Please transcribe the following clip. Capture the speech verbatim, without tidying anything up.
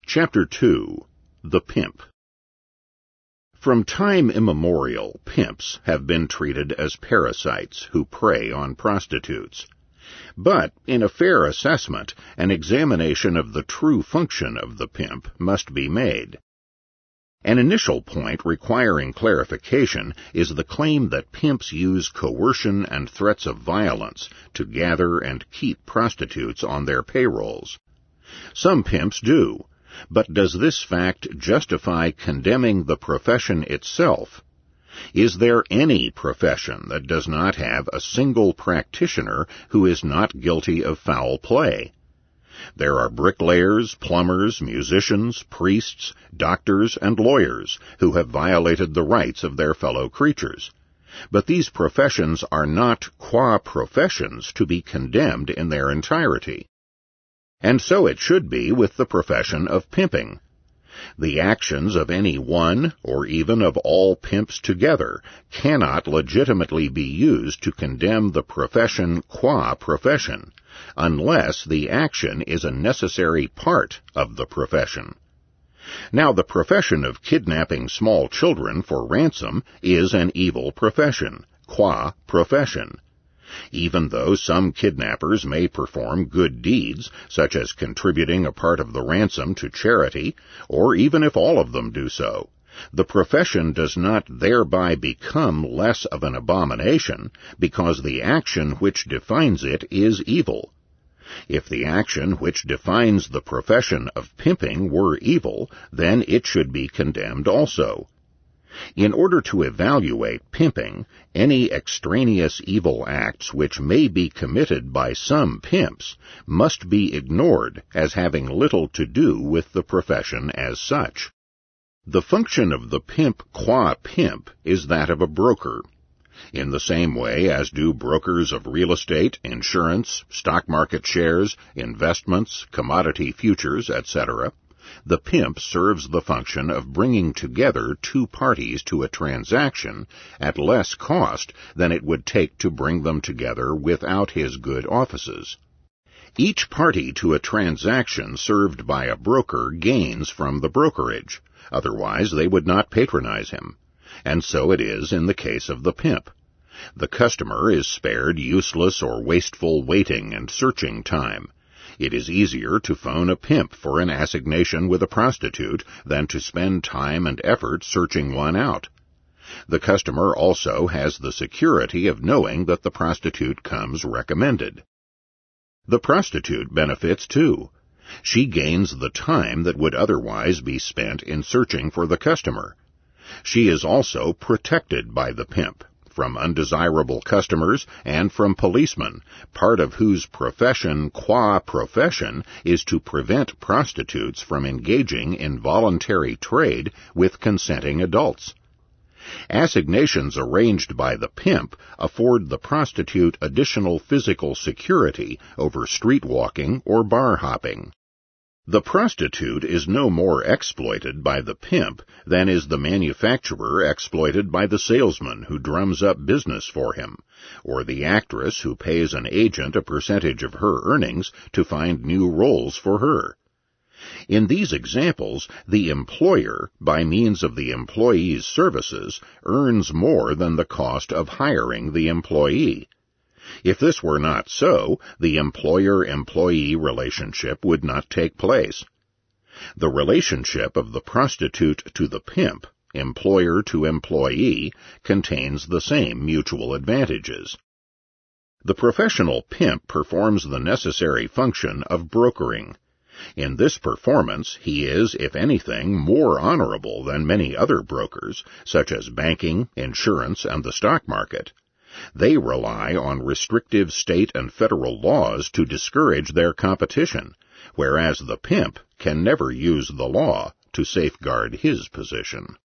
Chapter two. The Pimp. From time immemorial, pimps have been treated as parasites who prey on prostitutes. But, in a fair assessment, an examination of the true function of the pimp must be made. An initial point requiring clarification is the claim that pimps use coercion and threats of violence to gather and keep prostitutes on their payrolls. Some pimps do. But does this fact justify condemning the profession itself? Is there any profession that does not have a single practitioner who is not guilty of foul play? There are bricklayers, plumbers, musicians, priests, doctors, and lawyers who have violated the rights of their fellow creatures. But these professions are not qua professions to be condemned in their entirety. And so it should be with the profession of pimping. The actions of any one, or even of all pimps together, cannot legitimately be used to condemn the profession qua profession, unless the action is a necessary part of the profession. Now, the profession of kidnapping small children for ransom is an evil profession, qua profession. Even though some kidnappers may perform good deeds, such as contributing a part of the ransom to charity, or even if all of them do so, the profession does not thereby become less of an abomination, because the action which defines it is evil. If the action which defines the profession of pimping were evil, then it should be condemned also. In order to evaluate pimping, any extraneous evil acts which may be committed by some pimps must be ignored as having little to do with the profession as such. The function of the pimp qua pimp is that of a broker. In the same way as do brokers of real estate, insurance, stock market shares, investments, commodity futures, et cetera, the pimp serves the function of bringing together two parties to a transaction at less cost than it would take to bring them together without his good offices. Each party to a transaction served by a broker gains from the brokerage, otherwise they would not patronize him. And so it is in the case of the pimp. The customer is spared useless or wasteful waiting and searching time. It is easier to phone a pimp for an assignation with a prostitute than to spend time and effort searching one out. The customer also has the security of knowing that the prostitute comes recommended. The prostitute benefits too. She gains the time that would otherwise be spent in searching for the customer. She is also protected by the pimp from undesirable customers and from policemen, part of whose profession qua profession is to prevent prostitutes from engaging in voluntary trade with consenting adults. Assignations arranged by the pimp afford the prostitute additional physical security over street walking or bar hopping. The prostitute is no more exploited by the pimp than is the manufacturer exploited by the salesman who drums up business for him, or the actress who pays an agent a percentage of her earnings to find new roles for her. In these examples, the employer, by means of the employee's services, earns more than the cost of hiring the employee. If this were not so, the employer-employee relationship would not take place. The relationship of the prostitute to the pimp, employer to employee, contains the same mutual advantages. The professional pimp performs the necessary function of brokering. In this performance, he is, if anything, more honorable than many other brokers, such as banking, insurance, and the stock market. They rely on restrictive state and federal laws to discourage their competition, whereas the pimp can never use the law to safeguard his position.